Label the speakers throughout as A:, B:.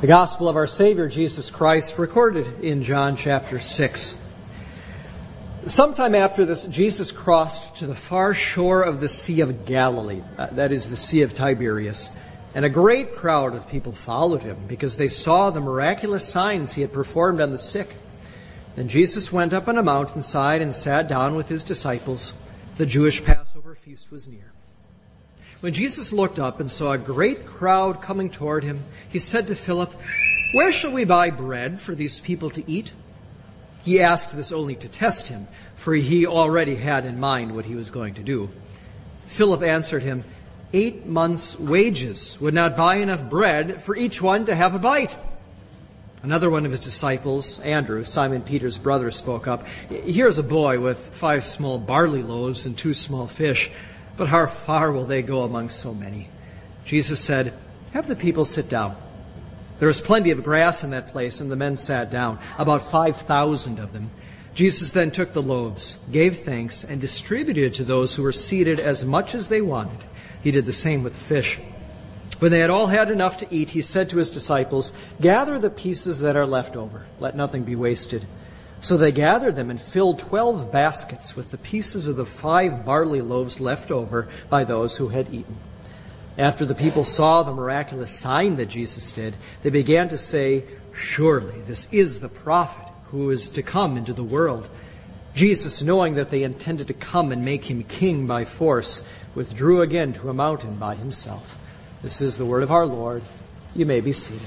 A: The Gospel of our Savior, Jesus Christ, recorded in John chapter 6. Sometime after this, Jesus crossed to the far shore of the Sea of Galilee, that is the Sea of Tiberias, and a great crowd of people followed him because they saw the miraculous signs he had performed on the sick. Then Jesus went up on a mountainside and sat down with his disciples. The Jewish Passover feast was near. When Jesus looked up and saw a great crowd coming toward him, he said to Philip, "Where shall we buy bread for these people to eat?" He asked this only to test him, for he already had in mind what he was going to do. Philip answered him, 8 months' wages would not buy enough bread for each one to have a bite. Another one of his disciples, Andrew, Simon Peter's brother, spoke up, "Here's a boy with 5 small barley loaves and 2 small fish. But how far will they go among so many?" Jesus said, "Have the people sit down." There was plenty of grass in that place, and the men sat down, about 5,000 of them. Jesus then took the loaves, gave thanks, and distributed it to those who were seated as much as they wanted. He did the same with fish. When they had all had enough to eat, he said to his disciples, "Gather the pieces that are left over. Let nothing be wasted." So they gathered them and filled 12 baskets with the pieces of the 5 barley loaves left over by those who had eaten. After the people saw the miraculous sign that Jesus did, they began to say, "Surely this is the prophet who is to come into the world." Jesus, knowing that they intended to come and make him king by force, withdrew again to a mountain by himself. This is the word of our Lord. You may be seated.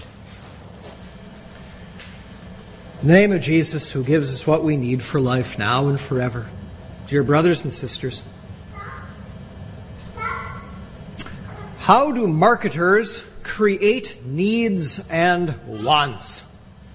A: In the name of Jesus, who gives us what we need for life now and forever. Dear brothers and sisters, how do marketers create needs and wants?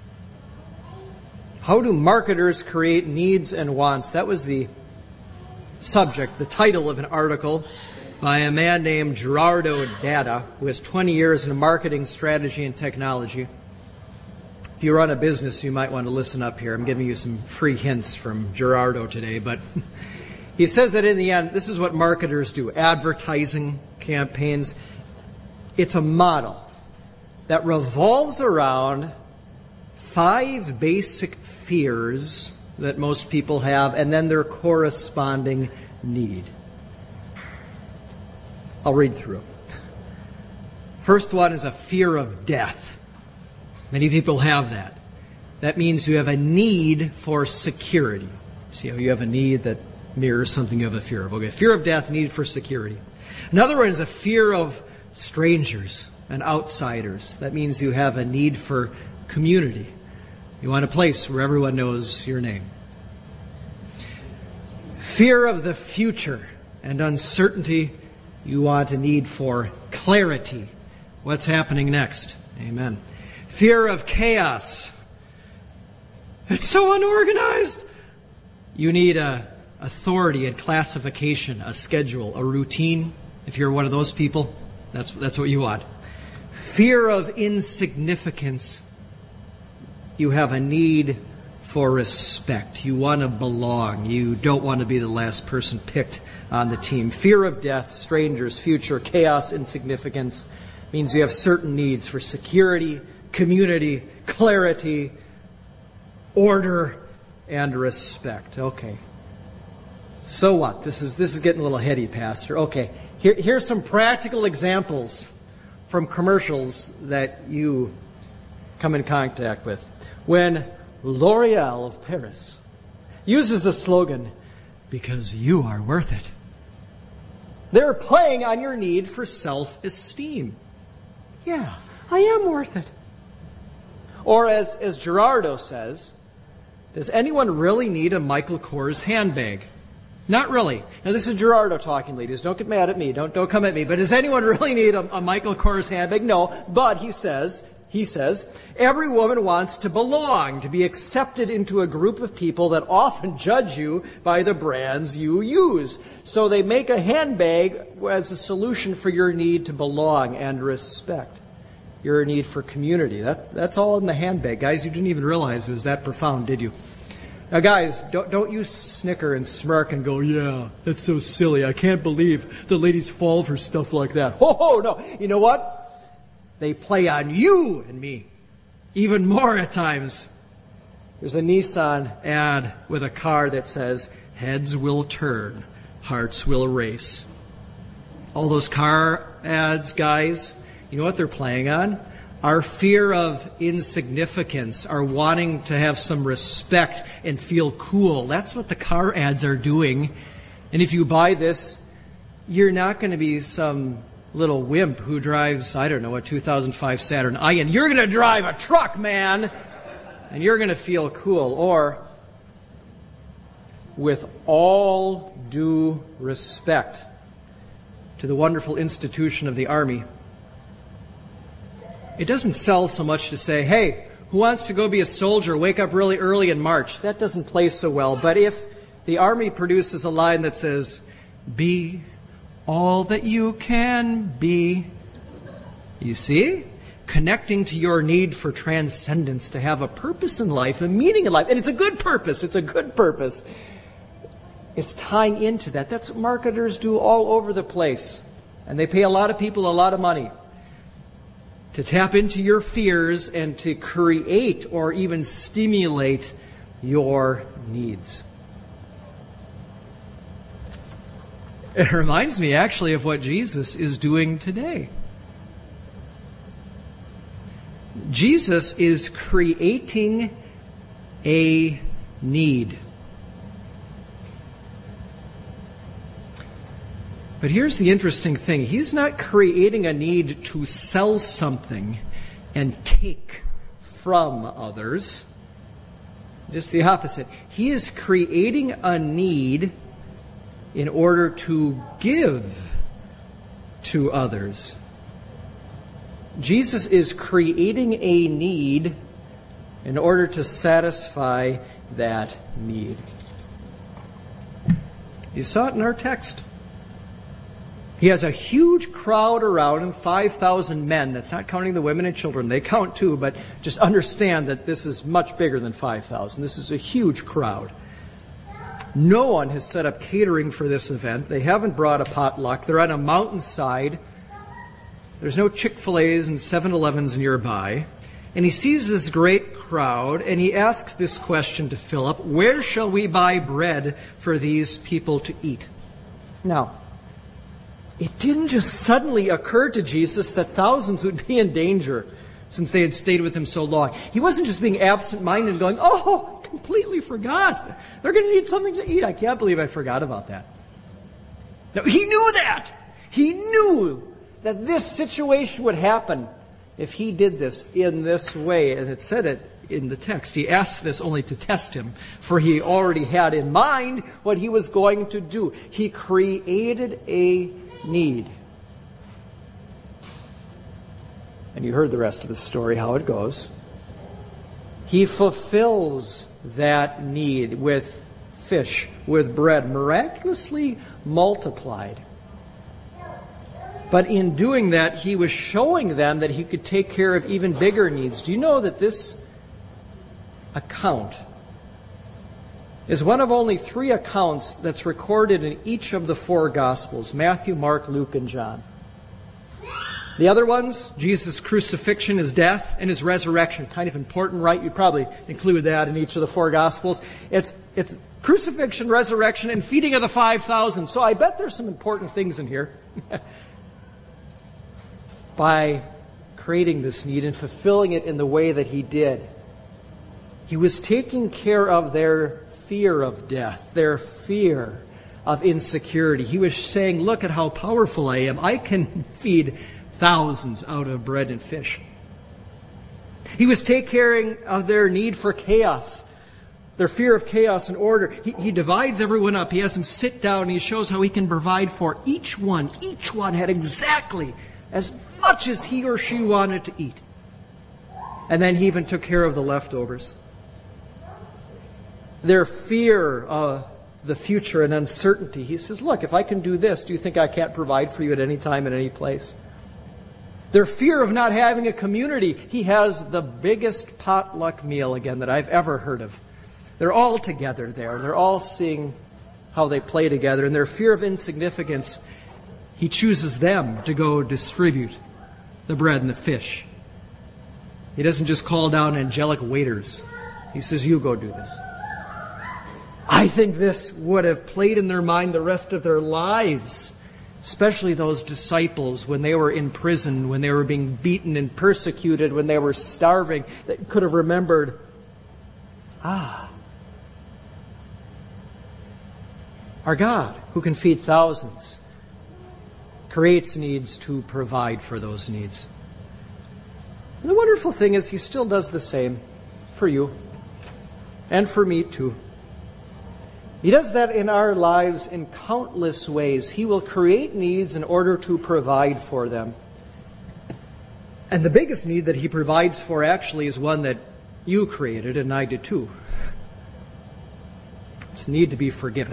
A: How do marketers create needs and wants? That was the subject, the title of an article by a man named Gerardo Dada, who has 20 years in marketing strategy and technology. If you run a business, you might want to listen up here. I'm giving you some free hints from Gerardo today, but he says that in the end, this is what marketers do. Advertising campaigns. It's a model that revolves around 5 basic fears that most people have, and then their corresponding need. I'll read through. First one is a fear of death. Many people have that. That means you have a need for security. See how you have a need that mirrors something you have a fear of. Okay, fear of death, need for security. Another one is a fear of strangers and outsiders. That means you have a need for community. You want a place where everyone knows your name. Fear of the future and uncertainty. You want a need for clarity. What's happening next? Amen. Fear of chaos. It's so unorganized. You need a authority and classification, a schedule, a routine. If you're one of those people, that's what you want. Fear of insignificance. You have a need for respect. You want to belong. You don't want to be the last person picked on the team. Fear of death, strangers, future, chaos, insignificance means you have certain needs for security, community, clarity, order, and respect. Okay. So what? This is getting a little heady, Pastor. Okay. Here's some practical examples from commercials that you come in contact with. When L'Oreal of Paris uses the slogan, "Because you are worth it," they're playing on your need for self-esteem. Yeah, I am worth it. Or as Gerardo says, does anyone really need a Michael Kors handbag? Not really. Now this is Gerardo talking, ladies. Don't get mad at me. Don't come at me. But does anyone really need a Michael Kors handbag? No. But he says, every woman wants to belong, to be accepted into a group of people that often judge you by the brands you use. So they make a handbag as a solution for your need to belong and respect. Your need for community. That's all in the handbag. Guys, you didn't even realize it was that profound, did you? Now, guys, don't you snicker and smirk and go, "Yeah, that's so silly. I can't believe the ladies fall for stuff like that." Oh, no. You know what? They play on you and me. Even more at times. There's a Nissan ad with a car that says, "Heads will turn, hearts will race." All those car ads, guys, you know what they're playing on? Our fear of insignificance, our wanting to have some respect and feel cool. That's what the car ads are doing. And if you buy this, you're not going to be some little wimp who drives, I don't know, a 2005 Saturn Ion. You're going to drive a truck, man! And you're going to feel cool. Or, with all due respect to the wonderful institution of the Army, it doesn't sell so much to say, "Hey, who wants to go be a soldier? Wake up really early and march." That doesn't play so well. But if the Army produces a line that says, "Be all that you can be," you see? Connecting to your need for transcendence, to have a purpose in life, a meaning in life. And it's a good purpose. It's a good purpose. It's tying into that. That's what marketers do all over the place. And they pay a lot of people a lot of money to tap into your fears and to create or even stimulate your needs. It reminds me actually of what Jesus is doing today. Jesus is creating a need. But here's the interesting thing. He's not creating a need to sell something and take from others. Just the opposite. He is creating a need in order to give to others. Jesus is creating a need in order to satisfy that need. You saw it in our text. He has a huge crowd around him, 5,000 men. That's not counting the women and children. They count too, but just understand that this is much bigger than 5,000. This is a huge crowd. No one has set up catering for this event. They haven't brought a potluck. They're on a mountainside. There's no Chick-fil-A's and 7-Elevens nearby. And he sees this great crowd, and he asks this question to Philip: "Where shall we buy bread for these people to eat?" Now, it didn't just suddenly occur to Jesus that thousands would be in danger since they had stayed with him so long. He wasn't just being absent-minded and going, "Oh, I completely forgot. They're going to need something to eat. I can't believe I forgot about that." No, he knew that. He knew that this situation would happen if he did this in this way. And it said it in the text. He asked this only to test him, for he already had in mind what he was going to do. He created a need. And you heard the rest of the story, how it goes. He fulfills that need with fish, with bread, miraculously multiplied. But in doing that, he was showing them that he could take care of even bigger needs. Do you know that this account is one of only 3 accounts that's recorded in each of the 4 Gospels: Matthew, Mark, Luke, and John. The other ones, Jesus' crucifixion, his death, and his resurrection. Kind of important, right? You'd probably include that in each of the 4 Gospels. It's crucifixion, resurrection, and feeding of the 5,000. So I bet there's some important things in here. By creating this need and fulfilling it in the way that he did, he was taking care of their fear of death, their fear of insecurity. He was saying, "Look at how powerful I am. I can feed thousands out of bread and fish." He was taking care of their need for chaos, their fear of chaos and order. He divides everyone up. He has them sit down and he shows how he can provide for each one. Each one had exactly as much as he or she wanted to eat. And then he even took care of the leftovers. Their fear of the future and uncertainty. He says, "Look, if I can do this, do you think I can't provide for you at any time and any place?" Their fear of not having a community. He has the biggest potluck meal again that I've ever heard of. They're all together there. They're all seeing how they play together. And their fear of insignificance, he chooses them to go distribute the bread and the fish. He doesn't just call down angelic waiters. He says, you go do this. I think this would have played in their mind the rest of their lives, especially those disciples when they were in prison, when they were being beaten and persecuted, when they were starving. They could have remembered, our God, who can feed thousands, creates needs to provide for those needs. And the wonderful thing is He still does the same for you and for me too. He does that in our lives in countless ways. He will create needs in order to provide for them. And the biggest need that He provides for actually is one that you created and I did too. It's the need to be forgiven.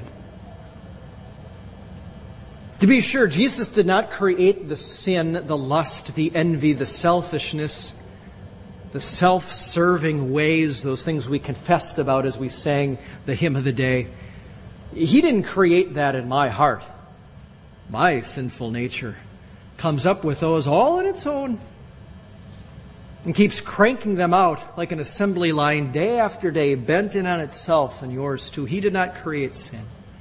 A: To be sure, Jesus did not create the sin, the lust, the envy, the selfishness, the self-serving ways, those things we confessed about as we sang the hymn of the day. He didn't create that in my heart. My sinful nature comes up with those all on its own and keeps cranking them out like an assembly line day after day, bent in on itself, and yours too. He did not create sin.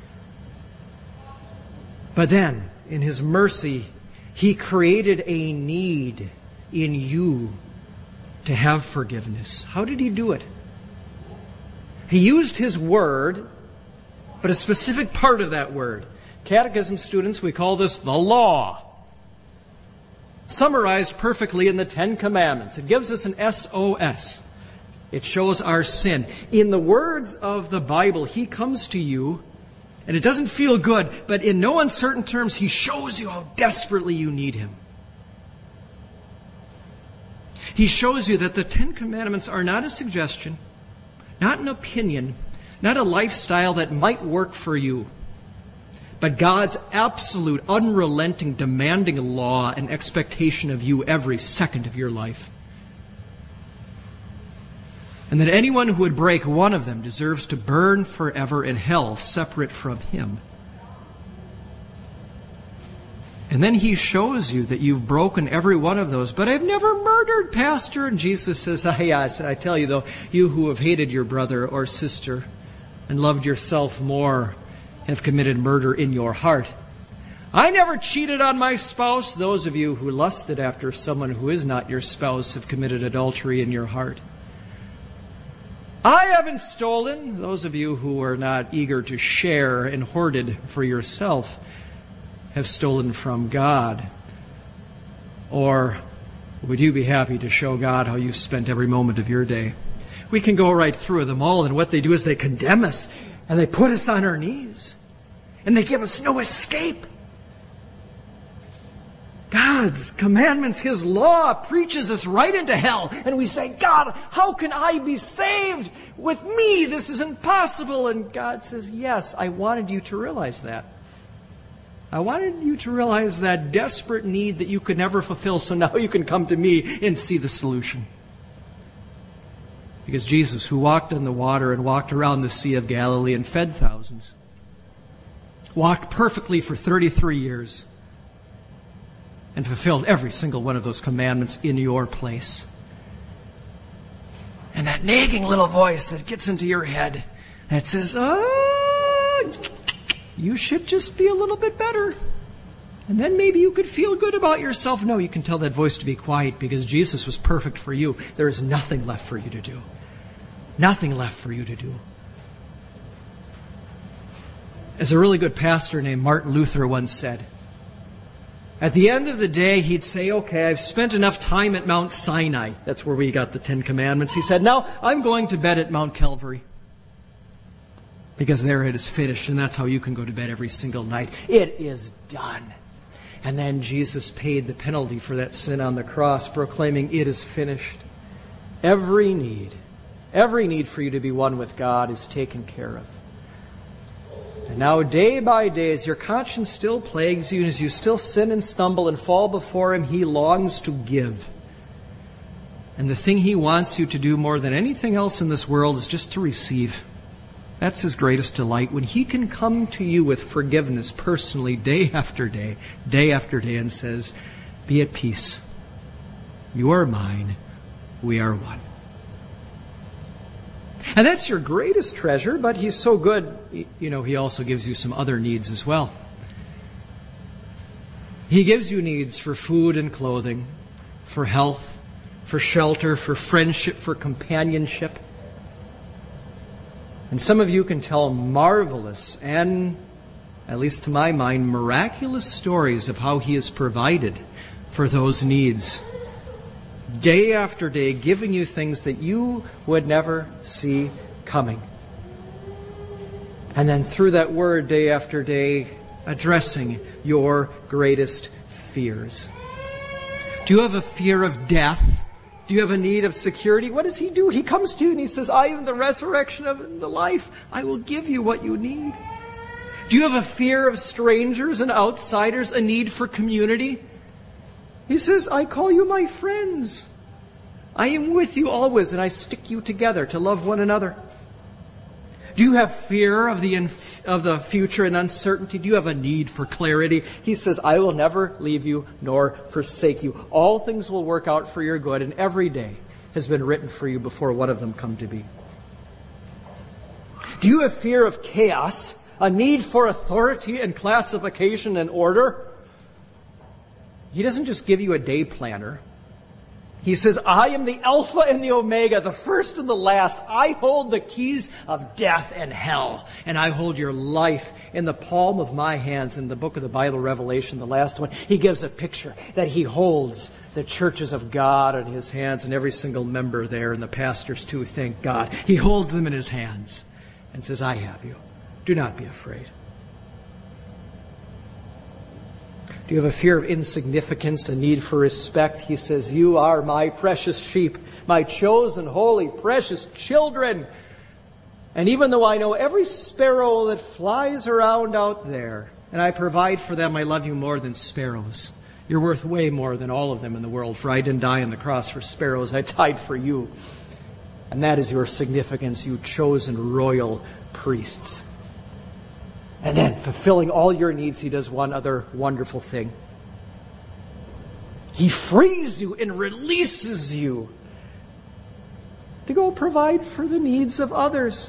A: But then, in His mercy, He created a need in you to have forgiveness. How did He do it? He used His Word, but a specific part of that Word. Catechism students, we call this the law. Summarized perfectly in the Ten Commandments. It gives us an SOS. It shows our sin. In the words of the Bible, He comes to you, and it doesn't feel good, but in no uncertain terms, He shows you how desperately you need Him. He shows you that the Ten Commandments are not a suggestion, not an opinion, not a lifestyle that might work for you, but God's absolute, unrelenting, demanding law and expectation of you every second of your life. And that anyone who would break one of them deserves to burn forever in hell, separate from Him. And then He shows you that you've broken every one of those. But I've never murdered, Pastor. And Jesus says, I tell you though, you who have hated your brother or sister and loved yourself more have committed murder in your heart. I never cheated on my spouse. Those of you who lusted after someone who is not your spouse have committed adultery in your heart. I haven't stolen. Those of you who are not eager to share and hoarded for yourself have stolen from God. Or would you be happy to show God how you've spent every moment of your day? We can go right through them all, and what they do is they condemn us, and they put us on our knees, and they give us no escape. God's commandments, His law, preaches us right into hell. And we say, God, how can I be saved? With me, this is impossible. And God says, yes, I wanted you to realize that. I wanted you to realize that desperate need that you could never fulfill, so now you can come to me and see the solution. Because Jesus, who walked on the water and walked around the Sea of Galilee and fed thousands, walked perfectly for 33 years, and fulfilled every single one of those commandments in your place. And that nagging little voice that gets into your head that says, you should just be a little bit better. And then maybe you could feel good about yourself. No, you can tell that voice to be quiet because Jesus was perfect for you. There is nothing left for you to do. Nothing left for you to do. As a really good pastor named Martin Luther once said, at the end of the day, he'd say, okay, I've spent enough time at Mount Sinai. That's where we got the Ten Commandments. He said, now I'm going to bed at Mount Calvary. Because there it is finished, and that's how you can go to bed every single night. It is done. And then Jesus paid the penalty for that sin on the cross, proclaiming, it is finished. Every need for you to be one with God is taken care of. And now day by day, as your conscience still plagues you, and as you still sin and stumble and fall before Him, He longs to give. And the thing He wants you to do more than anything else in this world is just to receive. That's His greatest delight, when He can come to you with forgiveness personally day after day, and says, be at peace. You are mine. we are one. And that's your greatest treasure, but He's so good, He also gives you some other needs as well. He gives you needs for food and clothing, for health, for shelter, for friendship, for companionship. And some of you can tell marvelous and, at least to my mind, miraculous stories of how He has provided for those needs. Day after day, giving you things that you would never see coming. And then through that Word, day after day, addressing your greatest fears. Do you have a fear of death? Do you have a need of security? What does He do? He comes to you and He says, I am the resurrection of the life. I will give you what you need. Do you have a fear of strangers and outsiders, a need for community? He says, I call you my friends. I am with you always, and I stick you together to love one another. Do you have fear of the future and uncertainty? Do you have a need for clarity? He says, I will never leave you nor forsake you. All things will work out for your good, and every day has been written for you before one of them come to be. Do you have fear of chaos, a need for authority and classification and order? He doesn't just give you a day planner. He says, I am the Alpha and the Omega, the first and the last. I hold the keys of death and hell, and I hold your life in the palm of my hands. In the book of the Bible, Revelation, the last one, He gives a picture that He holds the churches of God in His hands, and every single member there, and the pastors too, thank God. He holds them in His hands and says, I have you. Do not be afraid. Do you have a fear of insignificance, a need for respect? He says, you are my precious sheep, my chosen, holy, precious children. And even though I know every sparrow that flies around out there, and I provide for them, I love you more than sparrows. You're worth way more than all of them in the world, for I didn't die on the cross for sparrows, I died for you. And that is your significance, you chosen royal priests. And then, fulfilling all your needs, He does one other wonderful thing. He frees you and releases you to go provide for the needs of others.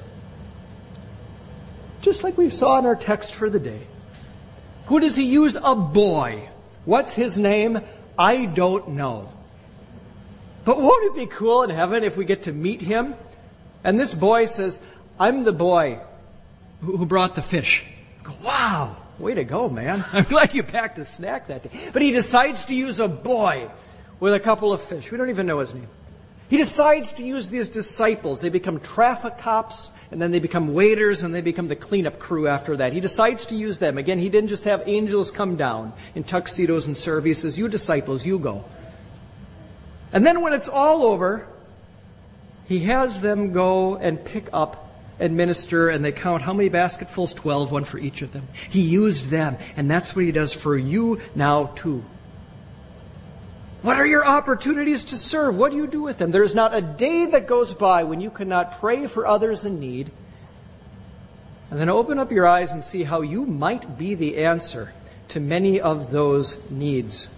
A: Just like we saw in our text for the day. Who does He use? A boy. What's his name? I don't know. But won't it be cool in heaven if we get to meet him? And this boy says, I'm the boy who brought the fish. Go, wow, way to go, man. I'm glad you packed a snack that day. But he decides to use a boy with a couple of fish. We don't even know his name. He decides to use these disciples. They become traffic cops, and then they become waiters, and they become the cleanup crew after that. He decides to use them. Again, He didn't just have angels come down in tuxedos and serve. He says, you disciples, you go. And then when it's all over, He has them go and pick up and minister, and they count how many basketfuls? 12, one for each of them. He used them, and that's what He does for you now too. What are your opportunities to serve? What do you do with them? There's not a day that goes by when you cannot pray for others in need, and then open up your eyes and see how you might be the answer to many of those needs.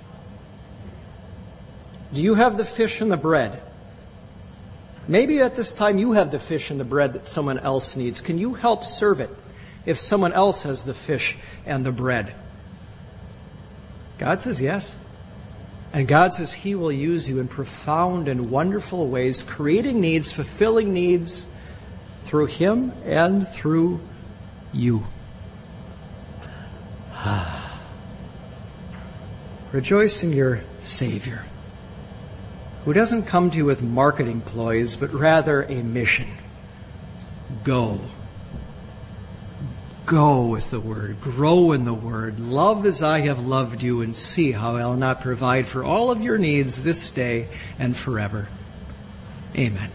A: Do you have the fish and the bread? Maybe at this time you have the fish and the bread that someone else needs. Can you help serve it if someone else has the fish and the bread? God says yes. And God says He will use you in profound and wonderful ways, creating needs, fulfilling needs through Him and through you. Rejoice in your Savior, who doesn't come to you with marketing ploys, but rather a mission. Go. Go with the Word. Grow in the Word. Love as I have loved you, and see how I will not provide for all of your needs this day and forever. Amen.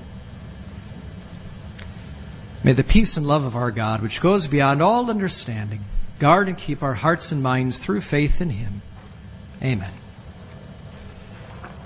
A: May the peace and love of our God, which goes beyond all understanding, guard and keep our hearts and minds through faith in Him. Amen.